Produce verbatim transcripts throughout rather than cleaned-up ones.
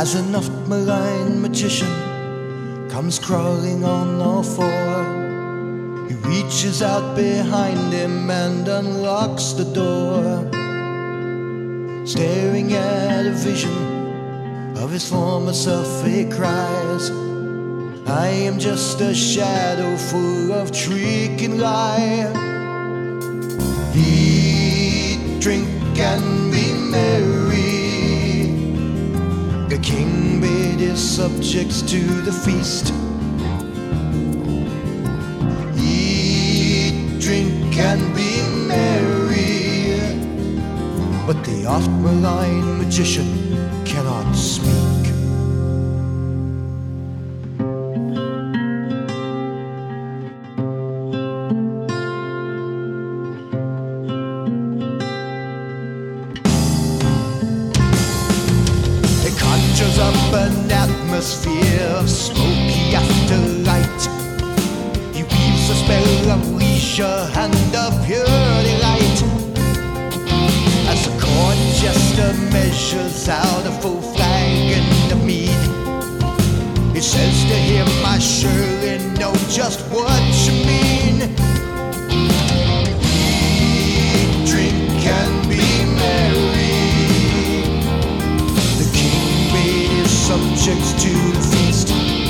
as an oft-maligned magician comes crawling on all four. He reaches out behind him and unlocks the door. Staring at a vision of his former self, he cries, I am just a shadow full of trick and lie. Eat, drink, and be merry. The king bade his subjects to the feast. Eat, drink, and be merry. But the oft-maligned magician cannot speak. Conjures up an atmosphere of smoky afterlight. He weaves a spell of leisure and of pure delight. As the court jester measures out a full flagon of mead, he says to him, I surely know just what you mean. Eat, drink, and be merry. Subjects to the feast.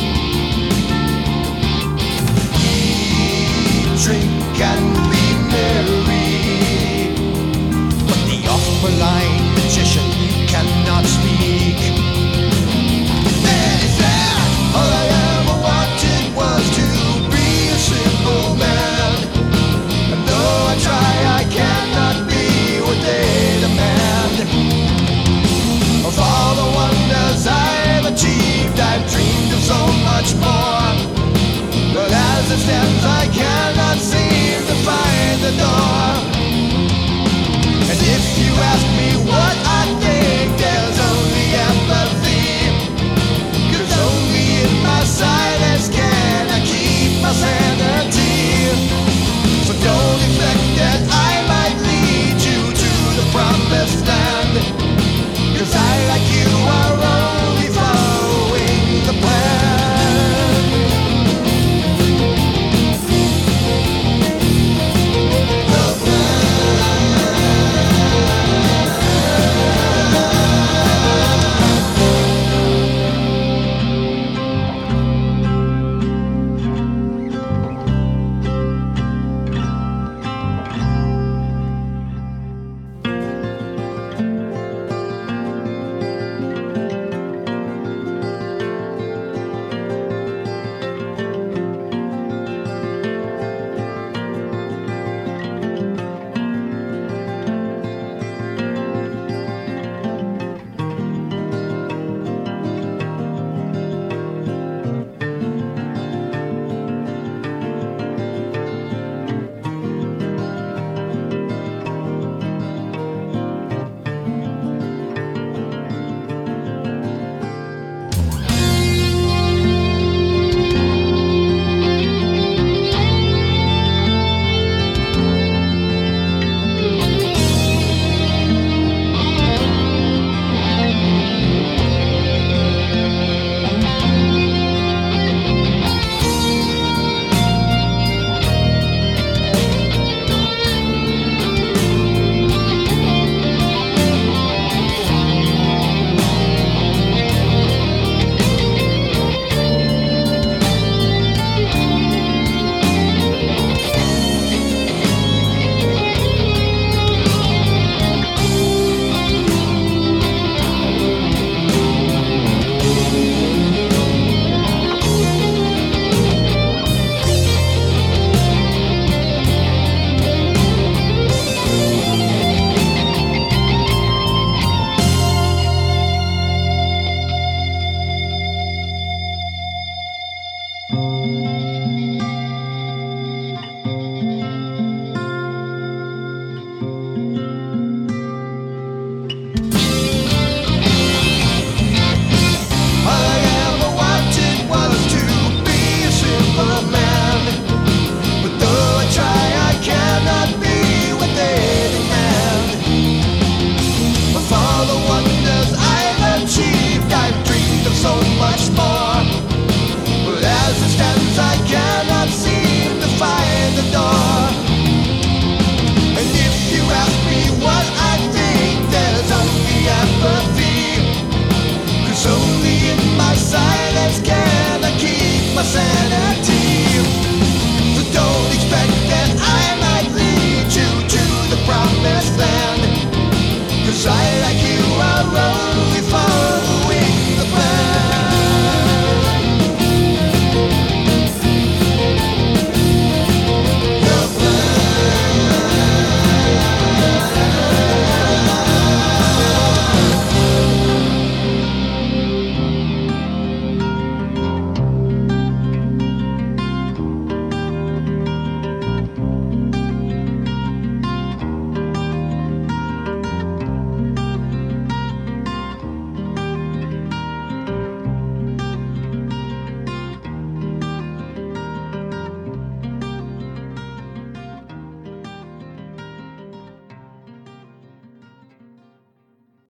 Eat, drink, and be merry. But the oft-maligned magician cannot speak. Then he said, all I ever wanted was to be a simple man. And though I try, I cannot be what they demand. Of all the wonders I've achieved, I've dreamed of so much more. But as it stands, I cannot seem to find the door. And if you ask me what I think, there's only empathy. 'Cause only in my silence can I keep my sanity. So don't expect that I might lead you to the promised land. 'Cause I, like you, are only following the plan. The try like you are only for